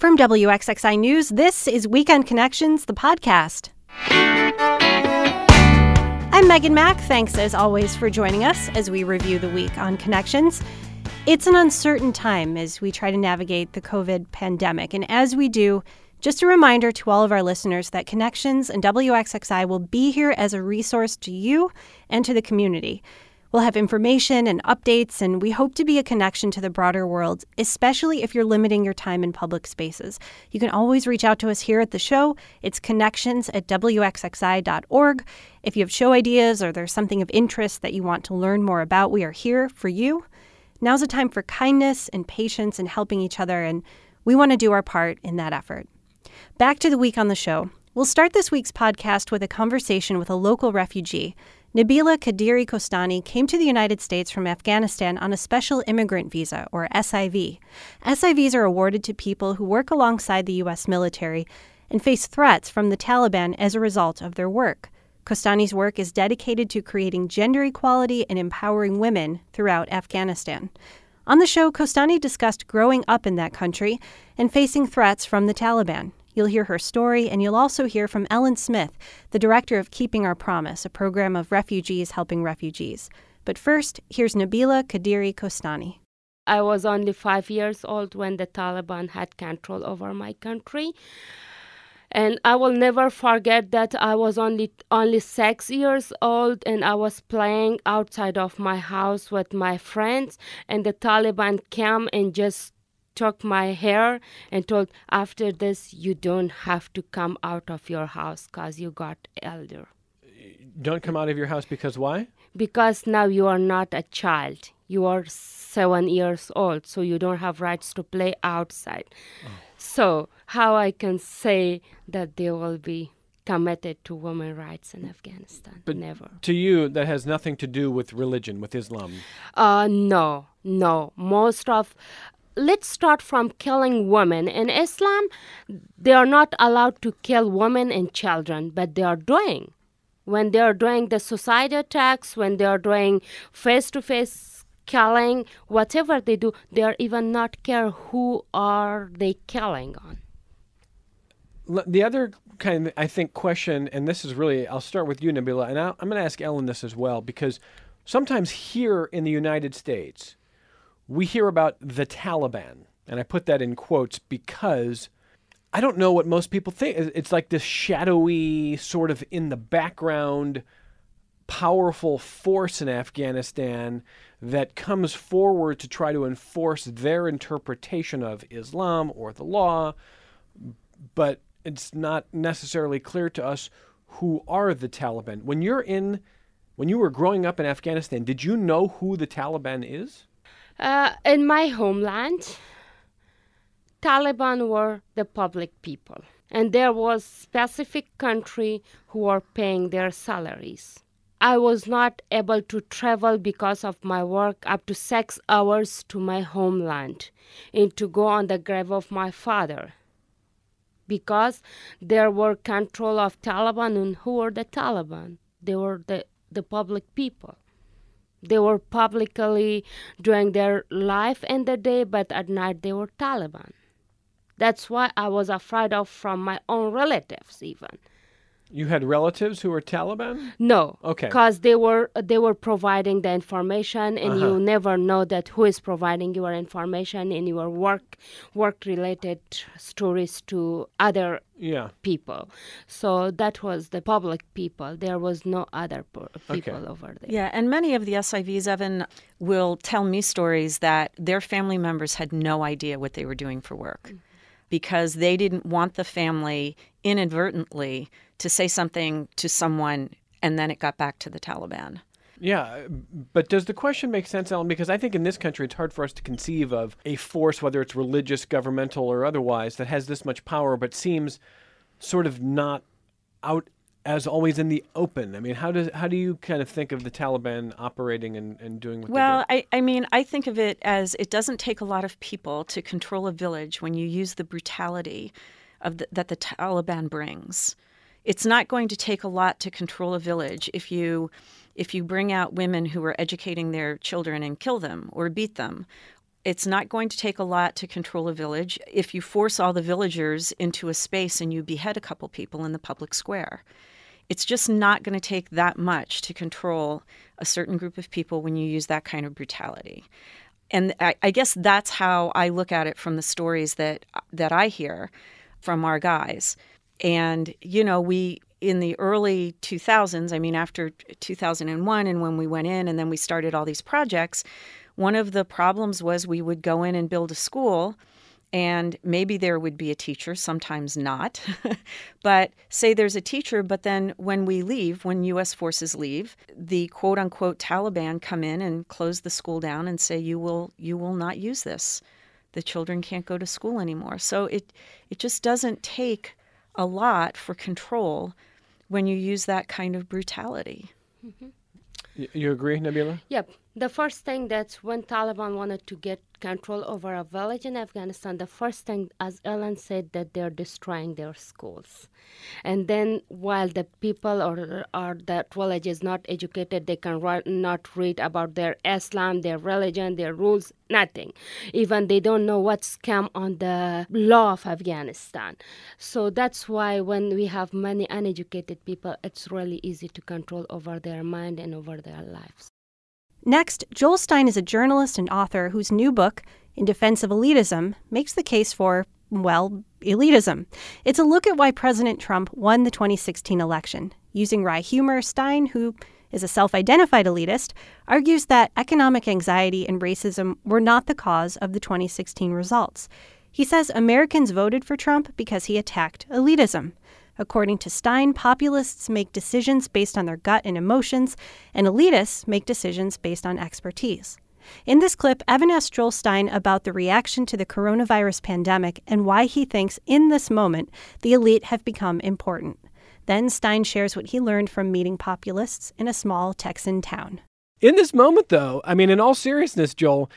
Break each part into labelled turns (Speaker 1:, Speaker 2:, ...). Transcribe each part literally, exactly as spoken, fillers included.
Speaker 1: From W X X I News, this is Weekend Connections, the podcast. I'm Megan Mack. Thanks, as always, for joining us as we review the week on Connections. It's an uncertain time as we try to navigate the COVID pandemic. And as we do, just a reminder to all of our listeners that Connections and W X X I will be here as a resource to you and to the community. We'll have information and updates, and we hope to be a connection to the broader world, especially if you're limiting your time in public spaces. You can always reach out to us here at the show. It's connections at W X X I dot org. If you have show ideas or there's something of interest that you want to learn more about, we are here for you. Now's a time for kindness and patience and helping each other, and we want to do our part in that effort. Back to the week on the show. We'll start this week's podcast with a conversation with a local refugee. Nabila Kadiri Kostani came to the United States from Afghanistan on a special immigrant visa, or S I V. S I Vs are awarded to people who work alongside the U S military and face threats from the Taliban as a result of their work. Kostani's work is dedicated to creating gender equality and empowering women throughout Afghanistan. On the show, Kostani discussed growing up in that country and facing threats from the Taliban. You'll hear her story, and you'll also hear from Ellen Smith, the director of Keeping Our Promise, a program of refugees helping refugees. But first, here's Nabila Kadiri Kostani.
Speaker 2: I was only five years old when the Taliban had control over my country. And I will never forget that I was only only six years old and I was playing outside of my house with my friends, and the Taliban came and just took my hair and told, after this, you don't have to come out of your house because you got elder.
Speaker 3: Don't come out of your house because why?
Speaker 2: Because now you are not a child. You are seven years old, so you don't have rights to play outside. Oh. So how I can say that they will be committed to women's rights in Afghanistan?
Speaker 3: But
Speaker 2: never.
Speaker 3: To you, that has nothing to do with religion, with Islam?
Speaker 2: Uh, no, no. Most of... Let's start from killing women. In Islam, they are not allowed to kill women and children, but they are doing. When they are doing the suicide attacks, when they are doing face-to-face killing, whatever they do, they are even not care who are they killing on.
Speaker 3: The other kind of, I think, question, and this is really, I'll start with you, Nabila, and I'll, I'm going to ask Ellen this as well, because sometimes here in the United States, we hear about the Taliban, and I put that in quotes because I don't know what most people think. It's like this shadowy, sort of in the background, powerful force in Afghanistan that comes forward to try to enforce their interpretation of Islam or the law, but it's not necessarily clear to us who are the Taliban. When you're in, when you were growing up in Afghanistan, did you know who the Taliban is?
Speaker 2: Uh, in my homeland, Taliban were the public people, and there was specific country who were paying their salaries. I was not able to travel because of my work up to six hours to my homeland and to go on the grave of my father, because there were control of Taliban, and who were the Taliban? They were the, the public people. They were publicly doing their life in the day, but at night they were Taliban. That's why I was afraid of from my own relatives even.
Speaker 3: You had relatives who were Taliban?
Speaker 2: No.
Speaker 3: Okay.
Speaker 2: Because they were they were providing the information, and
Speaker 3: uh-huh.
Speaker 2: you never know that who is providing your information in your work work related stories to other
Speaker 3: yeah.
Speaker 2: people. So that was the public people. There was no other po- people
Speaker 3: okay.
Speaker 2: over there.
Speaker 4: Yeah, and many of the S I Vs, Evan, will tell me stories that their family members had no idea what they were doing for work. Mm-hmm. Because they didn't want the family inadvertently to say something to someone and then it got back to the Taliban.
Speaker 3: Yeah, but does the question make sense, Ellen? Because I think in this country it's hard for us to conceive of a force, whether it's religious, governmental, or otherwise, that has this much power but seems sort of not out as always in the open. I mean, how does how do you kind of think of the Taliban operating and, and doing what
Speaker 4: well,
Speaker 3: they do?
Speaker 4: I, I mean, I think of it as it doesn't take a lot of people to control a village when you use the brutality of the, that the Taliban brings. It's not going to take a lot to control a village if you if you bring out women who are educating their children and kill them or beat them, It's not going to take a lot to control a village if you force all the villagers into a space and you behead a couple people in the public square. It's just not going to take that much to control a certain group of people when you use that kind of brutality. And I, I guess that's how I look at it from the stories that that I hear from our guys. And, you know, we, in the early two thousands, I mean, after two thousand one and when we went in and then we started all these projects, one of the problems was we would go in and build a school and maybe there would be a teacher, sometimes not. But say there's a teacher, but then when we leave, when U S forces leave, the quote-unquote Taliban come in and close the school down and say, you will you will not use this. The children can't go to school anymore. So it it just doesn't take a lot for control when you use that kind of brutality.
Speaker 2: Mm-hmm.
Speaker 3: Y- you agree, Nabila?
Speaker 2: Yep. The first thing that's when Taliban wanted to get control over a village in Afghanistan, the first thing, as Ellen said, that they're destroying their schools. And then while the people or, or that village is not educated, they can ri- not read about their Islam, their religion, their rules, nothing. Even they don't know what's come on the law of Afghanistan. So that's why when we have many uneducated people, it's really easy to control over their mind and over their lives.
Speaker 1: Next, Joel Stein is a journalist and author whose new book, In Defense of Elitism, makes the case for, well, elitism. It's a look at why President Trump won the twenty sixteen election. Using wry humor, Stein, who is a self-identified elitist, argues that economic anxiety and racism were not the cause of the twenty sixteen results. He says Americans voted for Trump because he attacked elitism. According to Stein, populists make decisions based on their gut and emotions, and elitists make decisions based on expertise. In this clip, Evan asked Joel Stein about the reaction to the coronavirus pandemic and why he thinks in this moment the elite have become important. Then Stein shares what he learned from meeting populists in a small Texan town.
Speaker 3: In this moment, though, I mean, in all seriousness, Joel,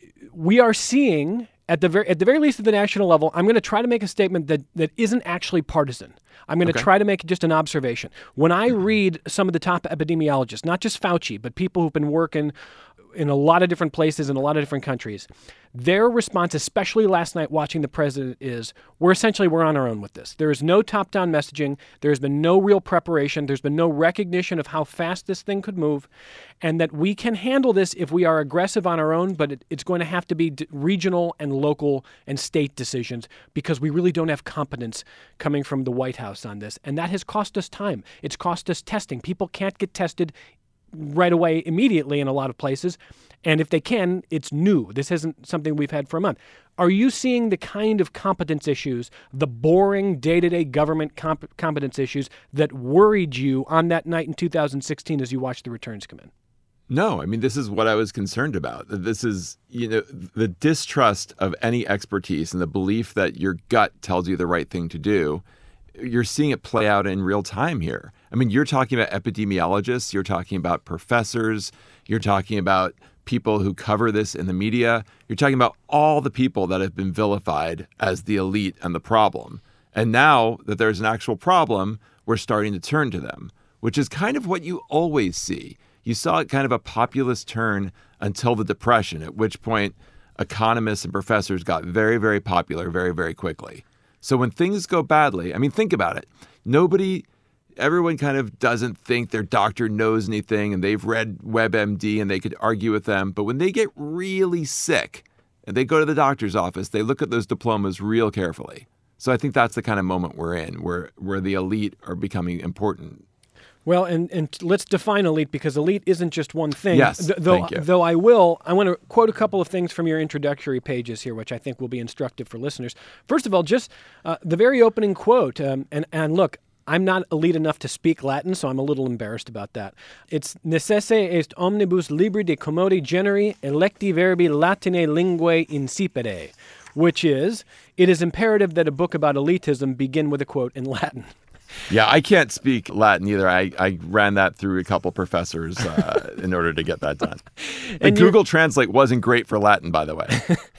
Speaker 3: we are seeing, at the very, at the very least at the national level, I'm going to try to make a statement that, that isn't actually partisan. I'm going to okay. try to make just an observation. When I read some of the top epidemiologists, not just Fauci, but people who've been working in a lot of different places in a lot of different countries, their response, especially last night watching the president, is we're essentially we're on our own with this. There is no top-down messaging. There has been no real preparation. There's been no recognition of how fast this thing could move, and that we can handle this if we are aggressive on our own, but it, it's going to have to be d- regional and local and state decisions because we really don't have competence coming from the White House on this. And that has cost us time. It's cost us testing. People can't get tested right away immediately in a lot of places. And if they can, it's new. This isn't something we've had for a month. Are you seeing the kind of competence issues, the boring day-to-day government comp- competence issues that worried you on that night in two thousand sixteen as you watched the returns come in?
Speaker 5: No, I mean, this is what I was concerned about. This is, you know, the distrust of any expertise and the belief that your gut tells you the right thing to do. You're seeing it play out in real time here. I mean, you're talking about epidemiologists, you're talking about professors, you're talking about people who cover this in the media. You're talking about all the people that have been vilified as the elite and the problem. And now that there's an actual problem, we're starting to turn to them, which is kind of what you always see. You saw it kind of a populist turn until the Depression, at which point economists and professors got very, very popular very, very quickly. So when things go badly, I mean, think about it. Nobody, everyone kind of doesn't think their doctor knows anything and they've read WebMD and they could argue with them. But when they get really sick and they go to the doctor's office, they look at those diplomas real carefully. So I think that's the kind of moment we're in, where where the elite are becoming important.
Speaker 3: Well, and, and let's define elite, because elite isn't just one thing.
Speaker 5: Yes,
Speaker 3: Th- though,
Speaker 5: thank you.
Speaker 3: Though I will, I want to quote a couple of things from your introductory pages here, which I think will be instructive for listeners. First of all, just uh, the very opening quote, um, and, and look, I'm not elite enough to speak Latin, so I'm a little embarrassed about that. It's necesse est omnibus libri de commodi generi electi verbi latine linguae incipere, which is, it is imperative that a book about elitism begin with a quote in Latin.
Speaker 5: Yeah, I can't speak Latin either. I, I ran that through a couple professors uh, in order to get that done. And, and Google Translate wasn't great for Latin, by the way.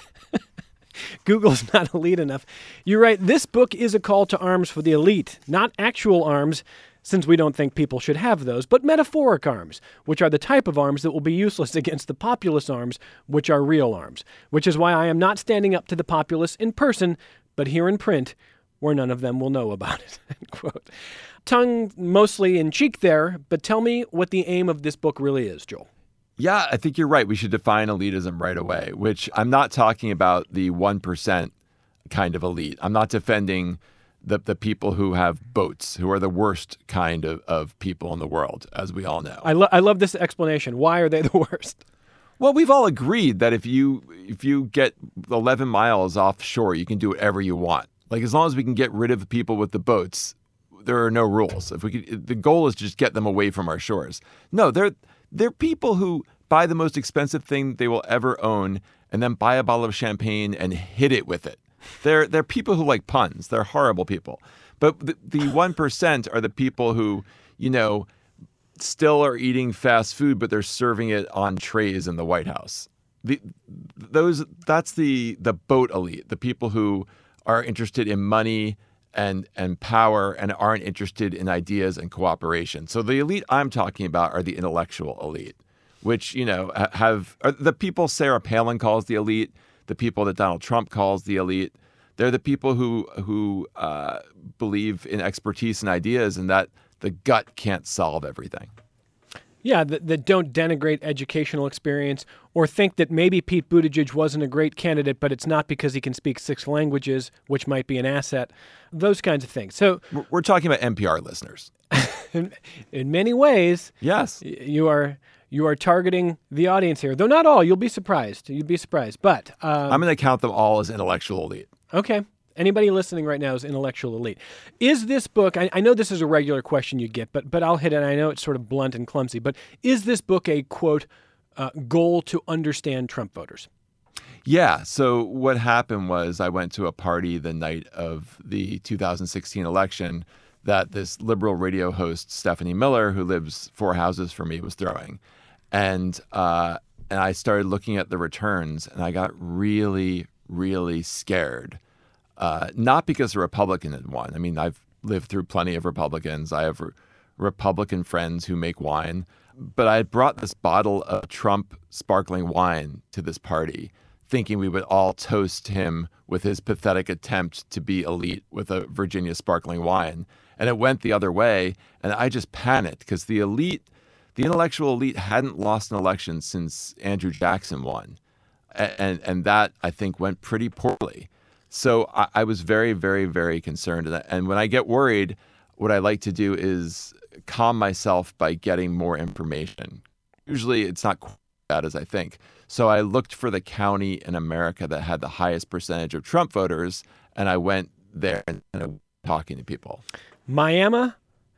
Speaker 3: Google's not elite enough. You're right. This book is a call to arms for the elite, not actual arms. since we don't think people should have those, but metaphoric arms, which are the type of arms that will be useless against the populace arms, which are real arms, which is why I am not standing up to the populace in person, but here in print, where none of them will know about it. End quote. Tongue mostly in cheek there, but tell me what the aim of this book really is, Joel.
Speaker 5: Yeah, I think you're right. We should define elitism right away, which I'm not talking about the one percent kind of elite. I'm not defending the, the people who have boats, who are the worst kind of, of people in the world, as we all know.
Speaker 3: I, lo- I love this explanation. Why are they the worst?
Speaker 5: Well, we've all agreed that if you if you get eleven miles offshore, you can do whatever you want. Like, as long as we can get rid of the people with the boats, there are no rules. If we could, the goal is to just get them away from our shores. No, they're they're people who buy the most expensive thing they will ever own and then buy a bottle of champagne and hit it with it. They're they're people who like puns. They're horrible people. But the, the one percent are the people who, you know, still are eating fast food, but they're serving it on trays in the White House. The those that's the the boat elite, the people who are interested in money and and power and aren't interested in ideas and cooperation. So the elite I'm talking about are the intellectual elite, which, you know, have are the people Sarah Palin calls the elite, the people that Donald Trump calls the elite. They're the people who who uh, believe in expertise and ideas, and that the gut can't solve everything.
Speaker 3: Yeah, that, that don't denigrate educational experience or think that maybe Pete Buttigieg wasn't a great candidate, but it's not because he can speak six languages, which might be an asset. Those kinds of things. So
Speaker 5: we're talking about N P R listeners.
Speaker 3: in, in many ways,
Speaker 5: yes,
Speaker 3: you are you are targeting the audience here, though not all. You'll be surprised. You'd be surprised. But um,
Speaker 5: I'm going to count them all as intellectual elite.
Speaker 3: Okay. Anybody listening right now is intellectual elite. Is this book, I, I know this is a regular question you get, but but I'll hit it. I know it's sort of blunt and clumsy, but is this book a, quote, uh, goal to understand Trump voters?
Speaker 5: Yeah. So what happened was I went to a party the night of the two thousand sixteen election that this liberal radio host, Stephanie Miller, who lives four houses from me, was throwing. And, uh, and I started looking at the returns, and I got really, really scared. Uh, not because a Republican had won. I mean, I've lived through plenty of Republicans. I have re- Republican friends who make wine. But I had brought this bottle of Trump sparkling wine to this party, thinking we would all toast him with his pathetic attempt to be elite with a Virginia sparkling wine. And it went the other way. And I just panicked because the elite, the intellectual elite hadn't lost an election since Andrew Jackson won. And, and, and that, I think, went pretty poorly. So I, I was very, very, very concerned. And when I get worried, what I like to do is calm myself by getting more information. Usually it's not quite as bad as I think. So I looked for the county in America that had the highest percentage of Trump voters, and I went there and I was talking to people.
Speaker 3: Miami,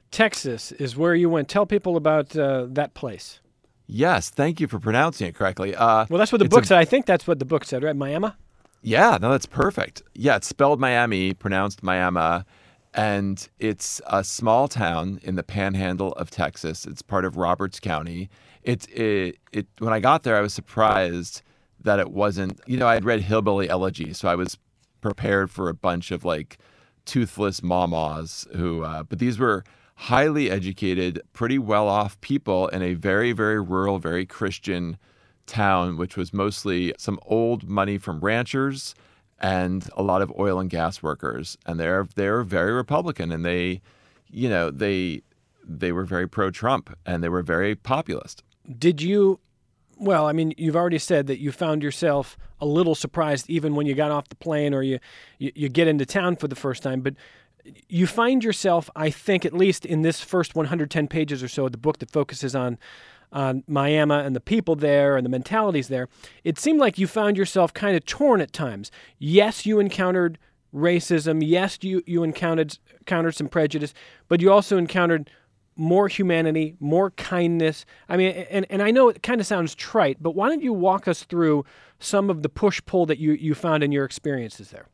Speaker 3: Texas is where you went. Tell people about uh, that place.
Speaker 5: Yes, thank you for pronouncing it correctly. Uh,
Speaker 3: well, that's what the book a, said. I think that's what the book said, right? Miami?
Speaker 5: Yeah, no, that's perfect. Yeah, it's spelled Miami, pronounced Miami, and it's a small town in the panhandle of Texas. It's part of Roberts County. It, it, it, when I got there, I was surprised that it wasn't, you know, I had read Hillbilly Elegy, so I was prepared for a bunch of like toothless mamas who, uh, but these were highly educated, pretty well-off people in a very, very rural, very Christian town, which was mostly some old money from ranchers and a lot of oil and gas workers. And they're they're very Republican, and they, you know, they they were very pro-Trump, and they were very populist.
Speaker 3: Did you, well, I mean, you've already said that you found yourself a little surprised even when you got off the plane or you, you, you get into town for the first time, but you find yourself, I think, at least in this first one hundred ten pages or so of the book that focuses on on Miami and the people there and the mentalities there, it seemed like you found yourself kind of torn at times. Yes, you encountered racism. Yes, you, you encountered, encountered some prejudice, but you also encountered more humanity, more kindness. I mean, and, and I know it kind of sounds trite, but why don't you walk us through some of the push-pull that you, you found in your experiences there?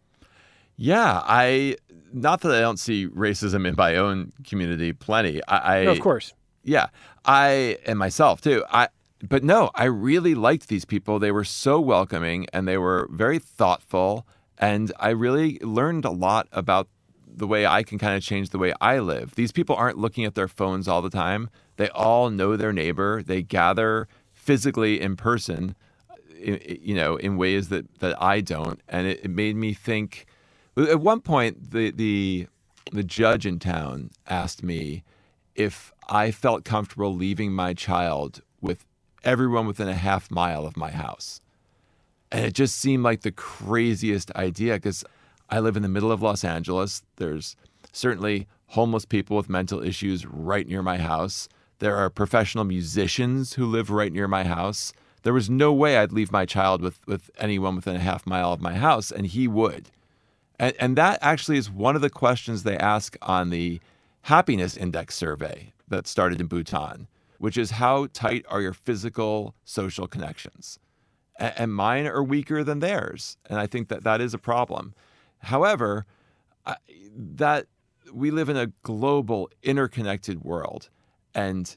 Speaker 5: Yeah, I, not that I don't see racism in my own community plenty. I, I
Speaker 3: no, of course.
Speaker 5: Yeah, I, and myself too. I, but no, I really liked these people. They were so welcoming and they were very thoughtful. And I really learned a lot about the way I can kind of change the way I live. These people aren't looking at their phones all the time. They all know their neighbor. They gather physically in person, you know, in ways that, that I don't. And it, it made me think. At one point, the, the the judge in town asked me if I felt comfortable leaving my child with everyone within a half mile of my house. And it just seemed like the craziest idea because I live in the middle of Los Angeles. There's certainly homeless people with mental issues right near my house. There are professional musicians who live right near my house. There was no way I'd leave my child with, with anyone within a half mile of my house, and he would. And, and that actually is one of the questions they ask on the happiness index survey that started in Bhutan, which is how tight are your physical, social connections? A- and mine are weaker than theirs. And I think that that is a problem. However, I, that we live in a global, interconnected world, and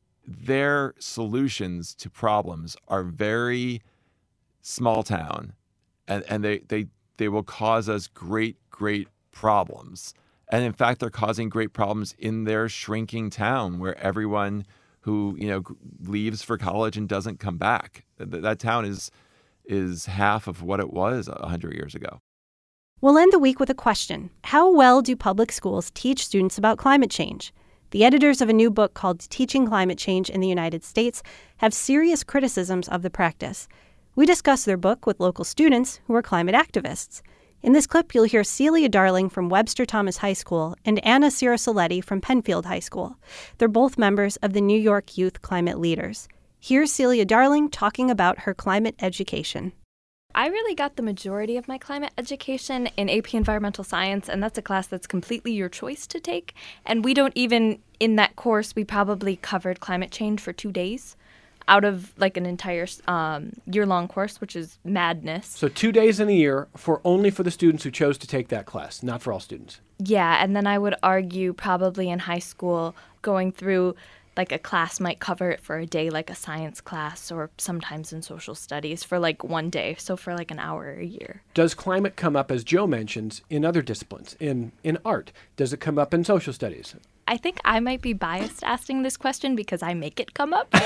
Speaker 5: their solutions to problems are very small town, and, and they, they, they will cause us great, great problems. And in fact, they're causing great problems in their shrinking town where everyone who, you know, leaves for college and doesn't come back. That, that town is is half of what it was one hundred years ago.
Speaker 1: We'll end the week with a question. How well do public schools teach students about climate change? The editors of a new book called Teaching Climate Change in the United States have serious criticisms of the practice. We discuss their book with local students who are climate activists. In this clip, you'll hear Celia Darling from Webster Thomas High School and Anna Ciarasoletti from Penfield High School. They're both members of the New York Youth Climate Leaders. Here's Celia Darling talking about her climate education.
Speaker 6: I really got the majority of my climate education in A P Environmental Science, and that's a class that's completely your choice to take. And we don't even, in that course, we probably covered climate change for two days out of like an entire um, year-long course, which is madness.
Speaker 3: So two days in a year for only for the students who chose to take that class, not for all students.
Speaker 6: Yeah, and then I would argue probably in high school going through like a class might cover it for a day, like a science class, or sometimes in social studies for like one day, so for like an hour a year.
Speaker 3: Does climate come up, as Joe mentions, in other disciplines, in, in art? Does it come up in social studies?
Speaker 6: I think I might be biased asking this question because I make it come up.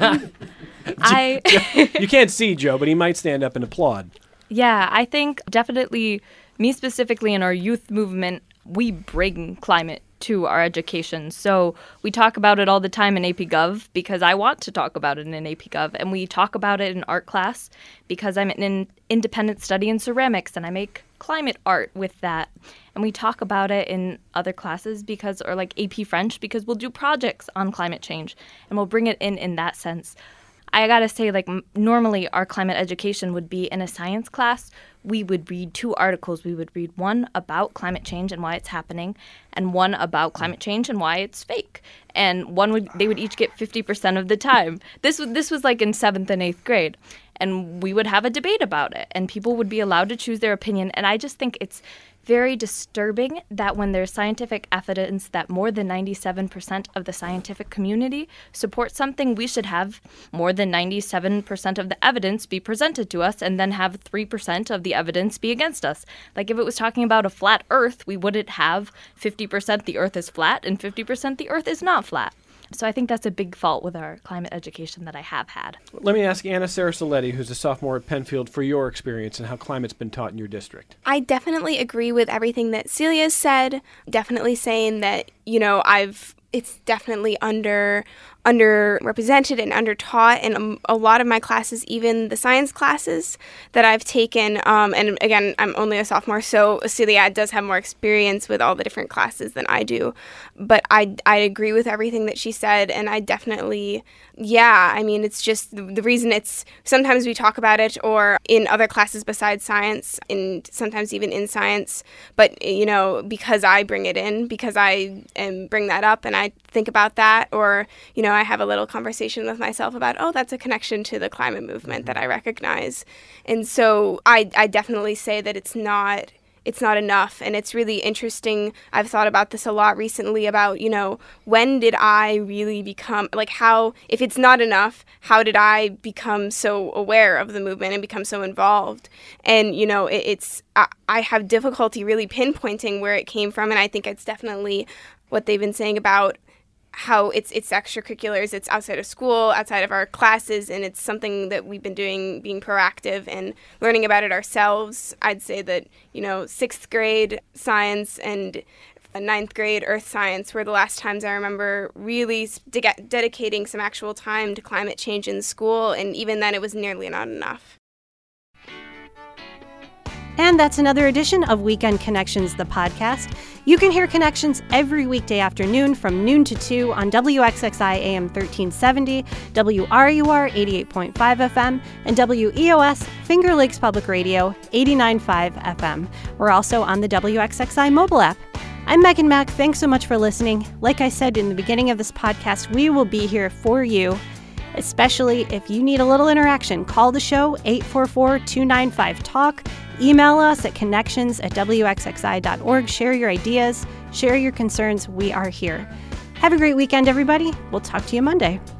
Speaker 6: I
Speaker 3: You can't see Joe, but he might stand up and applaud.
Speaker 6: Yeah, I think definitely me specifically in our youth movement, we bring climate to our education. So we talk about it all the time in A P Gov because I want to talk about it in A P Gov. And we talk about it in art class because I'm in an independent study in ceramics and I make climate art with that. And we talk about it in other classes because, or like A P French, because we'll do projects on climate change and we'll bring it in in that sense. I gotta say, like, m- normally our climate education would be in a science class. We would read two articles. We would read one about climate change and why it's happening, and one about climate change and why it's fake. And one would they would each get fifty percent of the time. This was this was like in seventh and eighth grade, and we would have a debate about it, and people would be allowed to choose their opinion. And I just think it's very disturbing that when there's scientific evidence that more than ninety-seven percent of the scientific community supports something, we should have more than ninety-seven percent of the evidence be presented to us and then have three percent of the evidence be against us. Like if it was talking about a flat Earth, we wouldn't have fifty percent the Earth is flat and fifty percent the Earth is not flat. So I think that's a big fault with our climate education that I have had.
Speaker 3: Let me ask Anna Ciarasoletti, who's a sophomore at Penfield, for your experience and how climate's been taught in your district.
Speaker 7: I definitely agree with everything that Celia said. Definitely saying that, you know, I've it's definitely under underrepresented and undertaught in a, a lot of my classes, even the science classes that I've taken. Um, and again, I'm only a sophomore, so Celia does have more experience with all the different classes than I do. But I, I agree with everything that she said, and I definitely, yeah, I mean, it's just the, the reason it's, sometimes we talk about it or in other classes besides science, and sometimes even in science, but, you know, because I bring it in, because I um, bring that up and I think about that, or, you know, I have a little conversation with myself about, oh, that's a connection to the climate movement that I recognize. And so I, I definitely say that it's not it's not enough. And it's really interesting. I've thought about this a lot recently about, you know, when did I really become, like how, if it's not enough, how did I become so aware of the movement and become so involved? And, you know, it, it's, I, I have difficulty really pinpointing where it came from. And I think it's definitely what they've been saying about how it's it's extracurriculars, it's outside of school, outside of our classes, and it's something that we've been doing, being proactive and learning about it ourselves. I'd say that, you know, sixth grade science and ninth grade earth science were the last times I remember really de- dedicating some actual time to climate change in school, and even then it was nearly not enough.
Speaker 1: And that's another edition of Weekend Connections, the podcast. You can hear Connections every weekday afternoon from noon to two on W X X I A M thirteen seventy, W R U R eighty-eight point five F M, and W E O S Finger Lakes Public Radio eighty-nine point five F M. We're also on the W X X I mobile app. I'm Megan Mack. Thanks so much for listening. Like I said in the beginning of this podcast, we will be here for you. Especially if you need a little interaction, call the show eight four four, two nine five, talk. Email us at connections at W X X I dot org. Share your ideas, share your concerns. We are here. Have a great weekend, everybody. We'll talk to you Monday.